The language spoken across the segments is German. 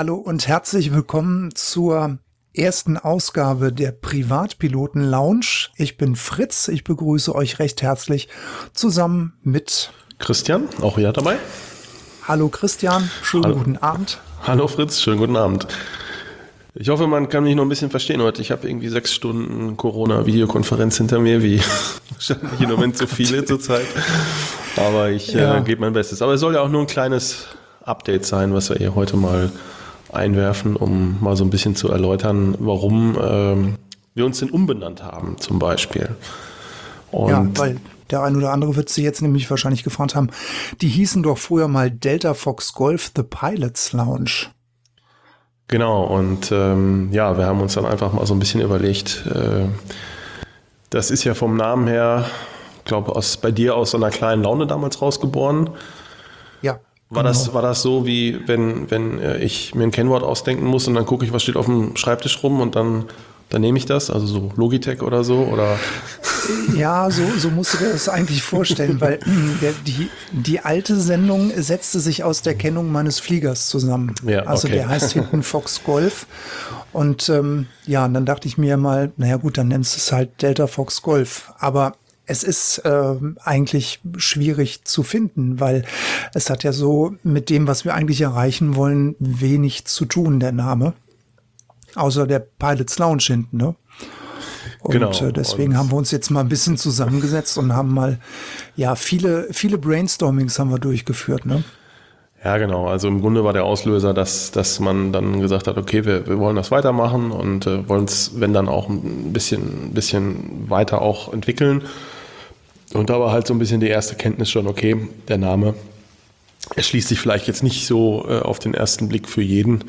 Hallo und herzlich willkommen zur ersten Ausgabe der Privatpiloten Lounge. Ich bin Fritz, ich begrüße euch recht herzlich zusammen mit Christian, auch hier dabei. Hallo Christian, schönen guten Abend. Hallo Fritz, schönen guten Abend. Ich hoffe, man kann mich noch ein bisschen verstehen heute. Ich habe irgendwie 6 Stunden Corona-Videokonferenz hinter mir, wie wahrscheinlich im Moment so viele zurzeit. Aber ich gebe mein Bestes. Aber es soll ja auch nur ein kleines Update sein, was wir hier heute mal einwerfen, um mal so ein bisschen zu erläutern, warum wir uns denn umbenannt haben zum Beispiel. Und ja, weil der ein oder andere wird sich jetzt nämlich wahrscheinlich gefragt haben, die hießen doch früher mal Delta Fox Golf The Pilots Lounge. Genau, und wir haben uns dann einfach mal so ein bisschen überlegt, das ist ja vom Namen her, ich glaube, bei dir aus so einer kleinen Laune damals rausgeboren. Ja. War das so, wie wenn ich mir ein Kennwort ausdenken muss und dann gucke ich, was steht auf dem Schreibtisch rum und dann nehme ich das, also so Logitech oder so, oder? Ja, so musst du dir das eigentlich vorstellen, weil die alte Sendung setzte sich aus der Kennung meines Fliegers zusammen. Ja, also okay. der heißt hinten Fox Golf und und dann dachte ich mir mal, naja gut, dann nennst du es halt Delta Fox Golf, aber es ist eigentlich schwierig zu finden, weil es hat ja so mit dem, was wir eigentlich erreichen wollen, wenig zu tun, der Name. Außer der Pilots Lounge hinten, ne? Und genau. Deswegen haben wir uns jetzt mal ein bisschen zusammengesetzt und haben mal, viele Brainstormings haben wir durchgeführt, ne? Ja, genau. Also im Grunde war der Auslöser, dass man dann gesagt hat, okay, wir wollen das weitermachen und wollen es, wenn dann auch ein bisschen weiter auch entwickeln. Und da war halt so ein bisschen die erste Kenntnis schon, okay, der Name erschließt sich vielleicht jetzt nicht so auf den ersten Blick für jeden.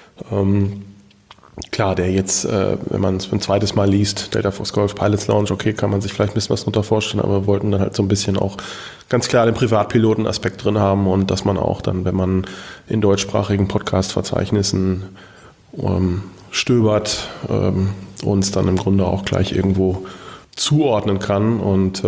Klar, der jetzt, wenn man es ein zweites Mal liest, Delta Fox Golf Pilots Lounge, okay, kann man sich vielleicht ein bisschen was darunter vorstellen, aber wir wollten dann halt so ein bisschen auch ganz klar den Privatpiloten-Aspekt drin haben und dass man auch dann, wenn man in deutschsprachigen Podcast-Verzeichnissen stöbert, uns dann im Grunde auch gleich irgendwo zuordnen kann. Und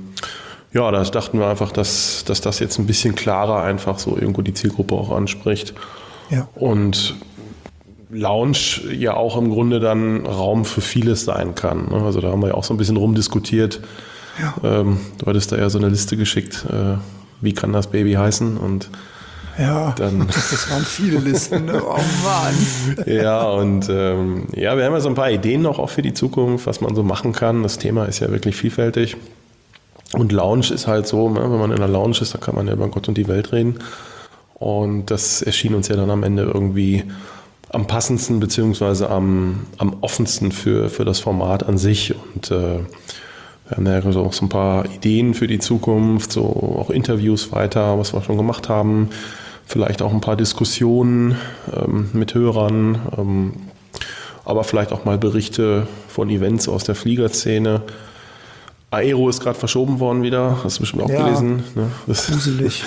da dachten wir einfach, dass das jetzt ein bisschen klarer einfach so irgendwo die Zielgruppe auch anspricht. Ja. Und Lounge ja auch im Grunde dann Raum für vieles sein kann. Also da haben wir ja auch so ein bisschen rumdiskutiert. Ja. Du hattest da ja so eine Liste geschickt, wie kann das Baby heißen? Und ja, dann das waren viele Listen. Ne? Oh Mann. Ja, und wir haben ja so ein paar Ideen noch auch für die Zukunft, was man so machen kann. Das Thema ist ja wirklich vielfältig. Und Lounge ist halt so, wenn man in einer Lounge ist, da kann man ja über Gott und die Welt reden. Und das erschien uns ja dann am Ende irgendwie am passendsten beziehungsweise am offensten für das Format an sich. Und wir haben ja auch so ein paar Ideen für die Zukunft, so auch Interviews weiter, was wir schon gemacht haben. Vielleicht auch ein paar Diskussionen mit Hörern, aber vielleicht auch mal Berichte von Events aus der Fliegerszene. Aero ist gerade verschoben worden wieder, hast du bestimmt auch gelesen. Ne? Das gruselig.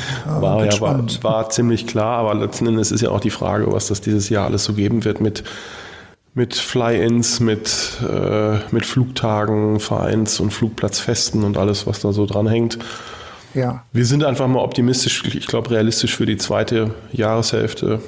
War ziemlich klar, aber letzten Endes ist ja auch die Frage, was das dieses Jahr alles so geben wird mit Fly-ins, mit Flugtagen, Vereins- und Flugplatzfesten und alles, was da so dran hängt. Ja. Wir sind einfach mal optimistisch, ich glaube realistisch für die zweite Jahreshälfte.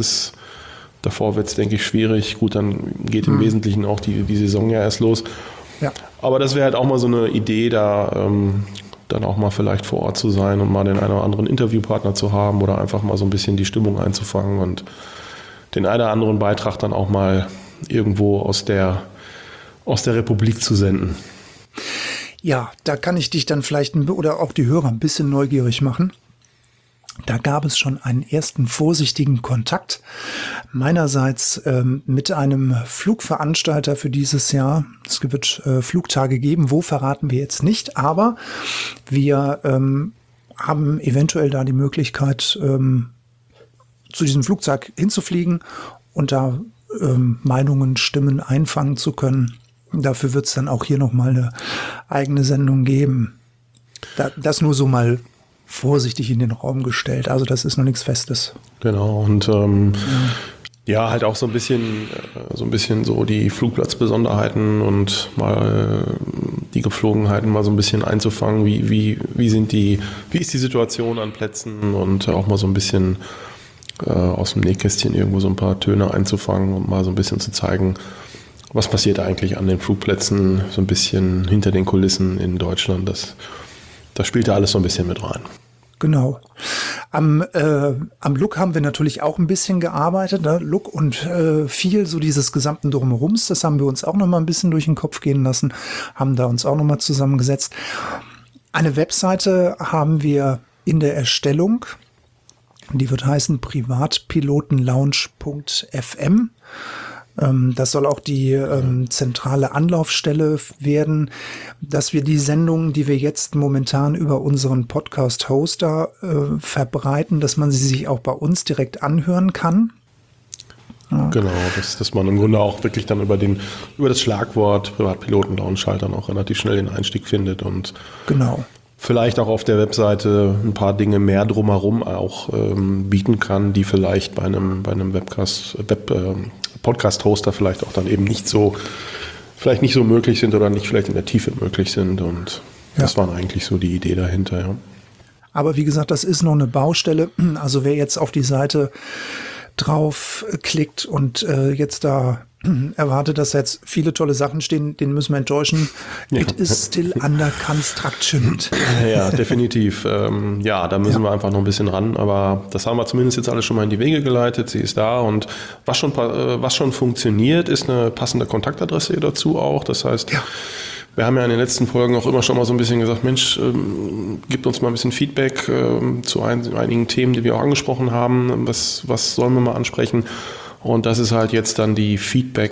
Davor wird es, denke ich, schwierig. Gut, dann geht im Wesentlichen auch die Saison ja erst los. Ja. Aber das wäre halt auch mal so eine Idee, da dann auch mal vielleicht vor Ort zu sein und mal den einen oder anderen Interviewpartner zu haben oder einfach mal so ein bisschen die Stimmung einzufangen und den einen oder anderen Beitrag dann auch mal irgendwo aus der Republik zu senden. Ja, da kann ich dich dann vielleicht oder auch die Hörer ein bisschen neugierig machen. Da gab es schon einen ersten vorsichtigen Kontakt meinerseits mit einem Flugveranstalter für dieses Jahr. Es wird Flugtage geben, wo verraten wir jetzt nicht, aber wir haben eventuell da die Möglichkeit, zu diesem Flugzeug hinzufliegen und da Meinungen, Stimmen einfangen zu können. Dafür wird es dann auch hier nochmal eine eigene Sendung geben. Das nur so mal vorsichtig in den Raum gestellt. Also das ist noch nichts Festes. Genau, und halt auch so ein bisschen so die Flugplatzbesonderheiten und mal die Geflogenheiten mal so ein bisschen einzufangen. Wie ist die Situation an Plätzen und auch mal so ein bisschen aus dem Nähkästchen irgendwo so ein paar Töne einzufangen und mal so ein bisschen zu zeigen, was passiert eigentlich an den Flugplätzen, so ein bisschen hinter den Kulissen in Deutschland. Das spielt da alles so ein bisschen mit rein. Genau. Am Look haben wir natürlich auch ein bisschen gearbeitet, ne? Look und viel so dieses gesamten Drumherums, das haben wir uns auch noch mal ein bisschen durch den Kopf gehen lassen, haben da uns auch noch mal zusammengesetzt. Eine Webseite haben wir in der Erstellung, die wird heißen privatpilotenlounge.fm. Das soll auch die zentrale Anlaufstelle werden, dass wir die Sendungen, die wir jetzt momentan über unseren Podcast-Hoster verbreiten, dass man sie sich auch bei uns direkt anhören kann. Ja. Genau, dass man im Grunde auch wirklich dann über das Schlagwort Privatpiloten-Lounge halt dann auch relativ schnell den Einstieg findet und genau. Vielleicht auch auf der Webseite ein paar Dinge mehr drumherum auch bieten kann, die vielleicht bei einem Podcast-Hoster vielleicht auch dann eben nicht so möglich sind oder nicht vielleicht in der Tiefe möglich sind. Und das war eigentlich so die Idee dahinter. Ja. Aber wie gesagt, das ist noch eine Baustelle. Also wer jetzt auf die Seite drauf klickt und jetzt da erwartet, dass jetzt viele tolle Sachen stehen, den müssen wir enttäuschen. Ja. It is still under construction. Ja, definitiv. Da müssen wir einfach noch ein bisschen ran, aber das haben wir zumindest jetzt alles schon mal in die Wege geleitet. Sie ist da und was schon funktioniert, ist eine passende Kontaktadresse dazu auch. Das heißt, wir haben ja in den letzten Folgen auch immer schon mal so ein bisschen gesagt, Mensch, gibt uns mal ein bisschen Feedback zu einigen Themen, die wir auch angesprochen haben. Was sollen wir mal ansprechen? Und das ist halt jetzt dann die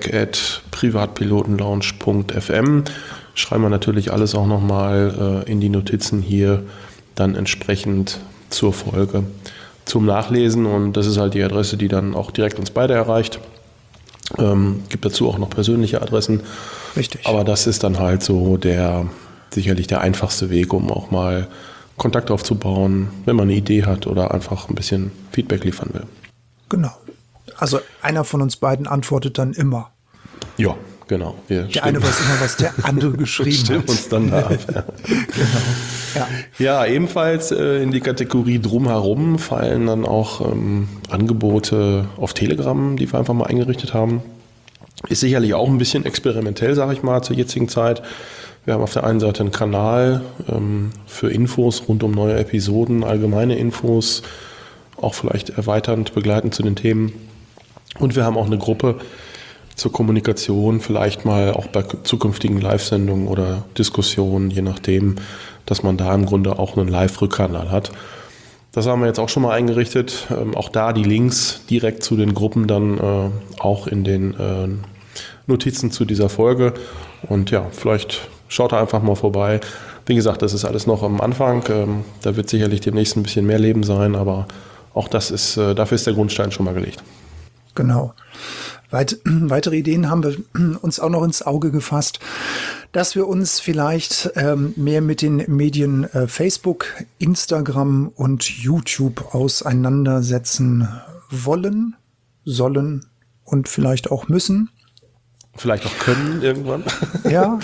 feedback@privatpilotenlounge.fm. Schreiben wir natürlich alles auch nochmal in die Notizen hier dann entsprechend zur Folge zum Nachlesen. Und das ist halt die Adresse, die dann auch direkt uns beide erreicht. Gibt dazu auch noch persönliche Adressen. Richtig. Aber das ist dann halt so sicherlich der einfachste Weg, um auch mal Kontakt aufzubauen, wenn man eine Idee hat oder einfach ein bisschen Feedback liefern will. Genau. Also einer von uns beiden antwortet dann immer. Ja, genau. Der eine weiß immer, was der andere geschrieben hat. Uns dann da ab. Ja. Genau. Ja, ebenfalls in die Kategorie Drumherum fallen dann auch Angebote auf Telegram, die wir einfach mal eingerichtet haben. Ist sicherlich auch ein bisschen experimentell, sage ich mal, zur jetzigen Zeit. Wir haben auf der einen Seite einen Kanal für Infos rund um neue Episoden, allgemeine Infos, auch vielleicht erweiternd, begleitend zu den Themen. Und wir haben auch eine Gruppe zur Kommunikation, vielleicht mal auch bei zukünftigen Live-Sendungen oder Diskussionen, je nachdem, dass man da im Grunde auch einen Live-Rückkanal hat. Das haben wir jetzt auch schon mal eingerichtet. Auch da die Links direkt zu den Gruppen dann auch in den Notizen zu dieser Folge. Und ja, vielleicht schaut da einfach mal vorbei. Wie gesagt, das ist alles noch am Anfang. Da wird sicherlich demnächst ein bisschen mehr Leben sein, aber auch dafür ist der Grundstein schon mal gelegt. Genau. Weitere Ideen haben wir uns auch noch ins Auge gefasst, dass wir uns vielleicht mehr mit den Medien Facebook, Instagram und YouTube auseinandersetzen wollen, sollen und vielleicht auch müssen. Vielleicht auch können irgendwann. Ja.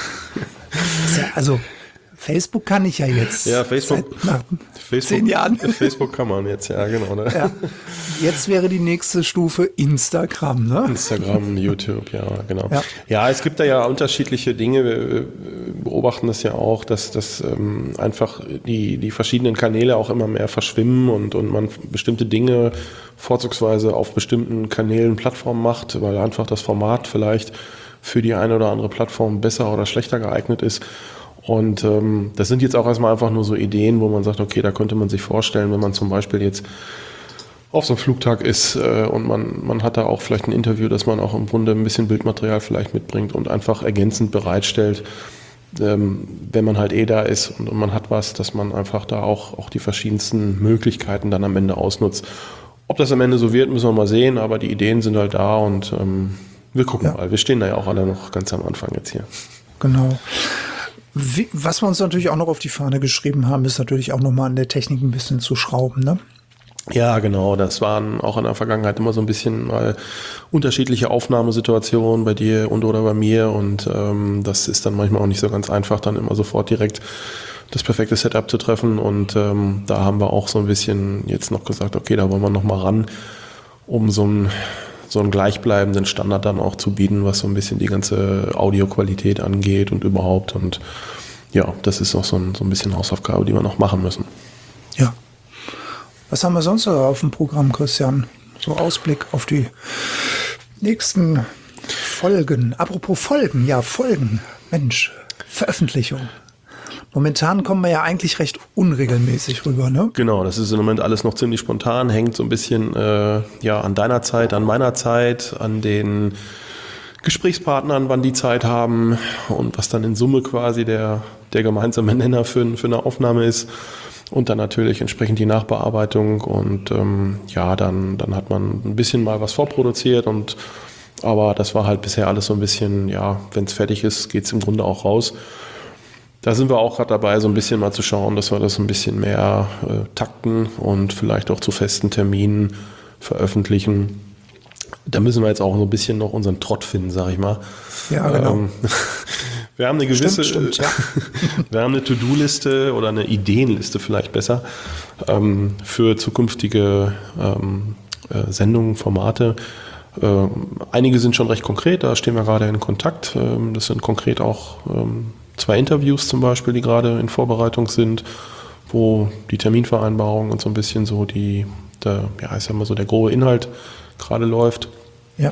Also Facebook kann ich ja jetzt. Ja, Facebook 10 Jahren. Facebook kann man jetzt, ja, genau. Ne? Ja. Jetzt wäre die nächste Stufe Instagram, ne? Instagram, YouTube, ja, genau. Ja, es gibt da ja unterschiedliche Dinge. Wir beobachten das ja auch, dass einfach die verschiedenen Kanäle auch immer mehr verschwimmen und man bestimmte Dinge vorzugsweise auf bestimmten Kanälen, Plattformen macht, weil einfach das Format vielleicht für die eine oder andere Plattform besser oder schlechter geeignet ist. Und das sind jetzt auch erstmal einfach nur so Ideen, wo man sagt, okay, da könnte man sich vorstellen, wenn man zum Beispiel jetzt auf so einem Flugtag ist und man hat da auch vielleicht ein Interview, dass man auch im Grunde ein bisschen Bildmaterial vielleicht mitbringt und einfach ergänzend bereitstellt, wenn man halt da ist und man hat was, dass man einfach da auch die verschiedensten Möglichkeiten dann am Ende ausnutzt. Ob das am Ende so wird, müssen wir mal sehen, aber die Ideen sind halt da und wir gucken mal. Wir stehen da ja auch alle noch ganz am Anfang jetzt hier. Genau. Was wir uns natürlich auch noch auf die Fahne geschrieben haben, ist natürlich auch nochmal an der Technik ein bisschen zu schrauben, ne? Ja, genau. Das waren auch in der Vergangenheit immer so ein bisschen mal unterschiedliche Aufnahmesituationen bei dir oder bei mir und das ist dann manchmal auch nicht so ganz einfach, dann immer sofort direkt das perfekte Setup zu treffen. Und da haben wir auch so ein bisschen jetzt noch gesagt, okay, da wollen wir noch mal ran, um so einen gleichbleibenden Standard dann auch zu bieten, was so ein bisschen die ganze Audioqualität angeht und überhaupt. Und ja, das ist auch so ein bisschen Hausaufgabe, die wir noch machen müssen. Ja. Was haben wir sonst so auf dem Programm, Christian? So Ausblick auf die nächsten Folgen. Apropos Folgen, ja, Folgen. Mensch, Veröffentlichung. Momentan kommen wir ja eigentlich recht unregelmäßig rüber, ne? Genau, das ist im Moment alles noch ziemlich spontan, hängt so ein bisschen an deiner Zeit, an meiner Zeit, an den Gesprächspartnern, wann die Zeit haben und was dann in Summe quasi der gemeinsame Nenner für eine Aufnahme ist. Und dann natürlich entsprechend die Nachbearbeitung und dann hat man ein bisschen mal was vorproduziert aber das war halt bisher alles so ein bisschen, ja, wenn es fertig ist, geht es im Grunde auch raus. Da sind wir auch gerade dabei, so ein bisschen mal zu schauen, dass wir das ein bisschen mehr takten und vielleicht auch zu festen Terminen veröffentlichen. Da müssen wir jetzt auch so ein bisschen noch unseren Trott finden, sag ich mal. Ja, genau. Wir haben eine gewisse, Stimmt, ja. Wir haben eine To-Do-Liste oder eine Ideenliste vielleicht besser für zukünftige Sendungen, Formate. Einige sind schon recht konkret, da stehen wir gerade in Kontakt. Das sind konkret auch 2 Interviews zum Beispiel, die gerade in Vorbereitung sind, wo die Terminvereinbarung und so ein bisschen so der grobe Inhalt gerade läuft. Ja.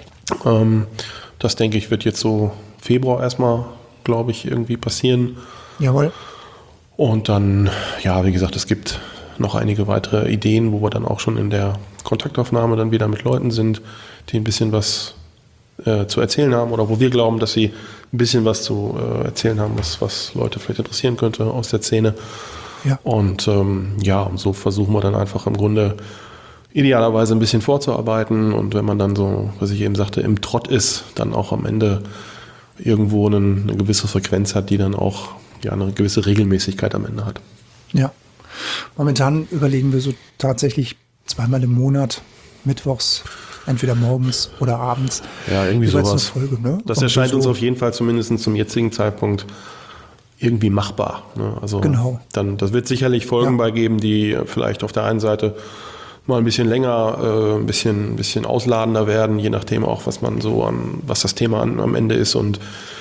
Das denke ich wird jetzt so Februar erstmal, glaube ich, irgendwie passieren. Jawohl. Und dann, ja, wie gesagt, es gibt noch einige weitere Ideen, wo wir dann auch schon in der Kontaktaufnahme dann wieder mit Leuten sind, die ein bisschen was zu erzählen haben oder wo wir glauben, dass sie ein bisschen was zu erzählen haben, was Leute vielleicht interessieren könnte aus der Szene. Ja. Und so versuchen wir dann einfach im Grunde idealerweise ein bisschen vorzuarbeiten und wenn man dann so, was ich eben sagte, im Trott ist, dann auch am Ende irgendwo eine gewisse Frequenz hat, die dann auch eine gewisse Regelmäßigkeit am Ende hat. Ja. Momentan überlegen wir so tatsächlich 2-mal im Monat, mittwochs, entweder morgens oder abends. Ja, irgendwie sowas. Eine Folge, ne? Das erscheint uns auf jeden Fall zumindest zum jetzigen Zeitpunkt irgendwie machbar. Ne? Also genau. Das wird sicherlich Folgen bei geben, die vielleicht auf der einen Seite mal ein bisschen länger, ein bisschen ausladender werden, je nachdem auch, was das Thema am Ende ist und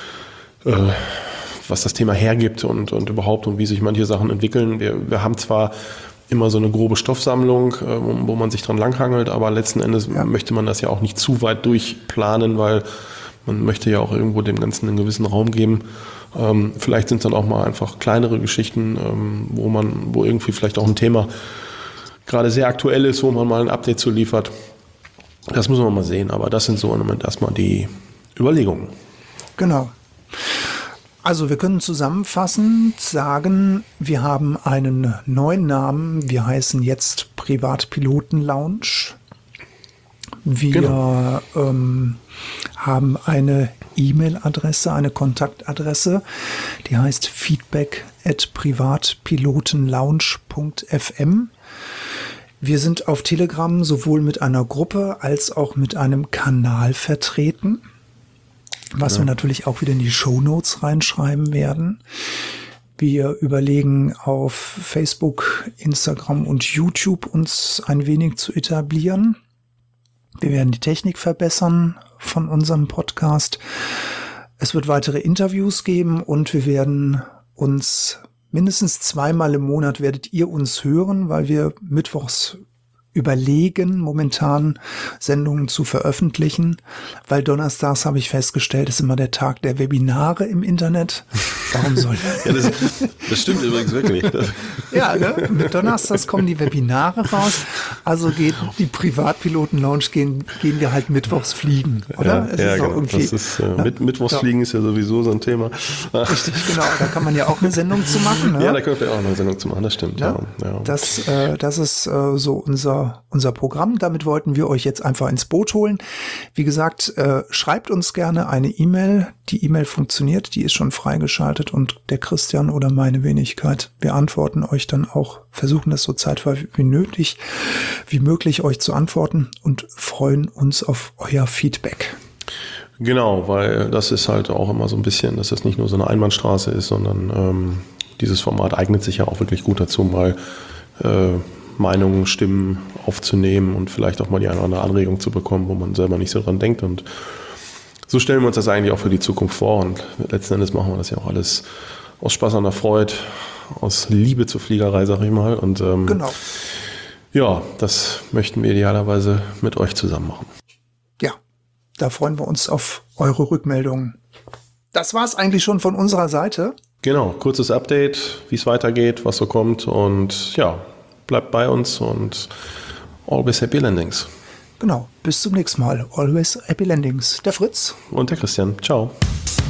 was das Thema hergibt und überhaupt und wie sich manche Sachen entwickeln. Wir haben zwar immer so eine grobe Stoffsammlung, wo man sich dran langhangelt, aber letzten Endes möchte man das ja auch nicht zu weit durchplanen, weil man möchte ja auch irgendwo dem Ganzen einen gewissen Raum geben. Vielleicht sind es dann auch mal einfach kleinere Geschichten, wo irgendwie vielleicht auch ein Thema gerade sehr aktuell ist, wo man mal ein Update zu liefert. Das müssen wir mal sehen, aber das sind so im Moment erstmal die Überlegungen. Genau. Also wir können zusammenfassend sagen, wir haben einen neuen Namen. Wir heißen jetzt Privatpiloten Lounge. Wir haben eine E-Mail-Adresse, eine Kontaktadresse, die heißt feedback@privatpilotenlounge.fm. Wir sind auf Telegram sowohl mit einer Gruppe als auch mit einem Kanal vertreten, was wir natürlich auch wieder in die Shownotes reinschreiben werden. Wir überlegen auf Facebook, Instagram und YouTube uns ein wenig zu etablieren. Wir werden die Technik verbessern von unserem Podcast. Es wird weitere Interviews geben und wir werden uns mindestens 2-mal im Monat werdet ihr uns hören, weil wir mittwochs überlegen, momentan Sendungen zu veröffentlichen, weil donnerstags, habe ich festgestellt, ist immer der Tag der Webinare im Internet. Warum soll das stimmt übrigens wirklich. Ja, ne? Mit donnerstags kommen die Webinare raus, also geht die Privatpiloten-Lounge, gehen wir halt mittwochs fliegen, oder? Mittwochsfliegen ist ja sowieso so ein Thema. Richtig, genau, da kann man ja auch eine Sendung zu machen. Ne? Ja, da können wir auch eine Sendung zu machen, das stimmt. Ja? Ja. Das ist so unser Programm. Damit wollten wir euch jetzt einfach ins Boot holen. Wie gesagt, schreibt uns gerne eine E-Mail. Die E-Mail funktioniert, die ist schon freigeschaltet und der Christian oder meine Wenigkeit, wir antworten euch dann auch, versuchen das so zeitweise wie möglich euch zu antworten und freuen uns auf euer Feedback. Genau, weil das ist halt auch immer so ein bisschen, dass das nicht nur so eine Einbahnstraße ist, sondern dieses Format eignet sich ja auch wirklich gut dazu, mal Meinungen, Stimmen aufzunehmen und vielleicht auch mal die eine oder andere Anregung zu bekommen, wo man selber nicht so dran denkt. Und so stellen wir uns das eigentlich auch für die Zukunft vor. Und letzten Endes machen wir das ja auch alles aus Spaß an der Freude, aus Liebe zur Fliegerei, sag ich mal. Und Genau. ja, das möchten wir idealerweise mit euch zusammen machen. Ja, da freuen wir uns auf eure Rückmeldungen. Das war es eigentlich schon von unserer Seite. Genau, kurzes Update, wie es weitergeht, was so kommt. Und ja, bleibt bei uns und always happy landings. Genau, bis zum nächsten Mal. Always happy landings. Der Fritz. Und der Christian. Ciao.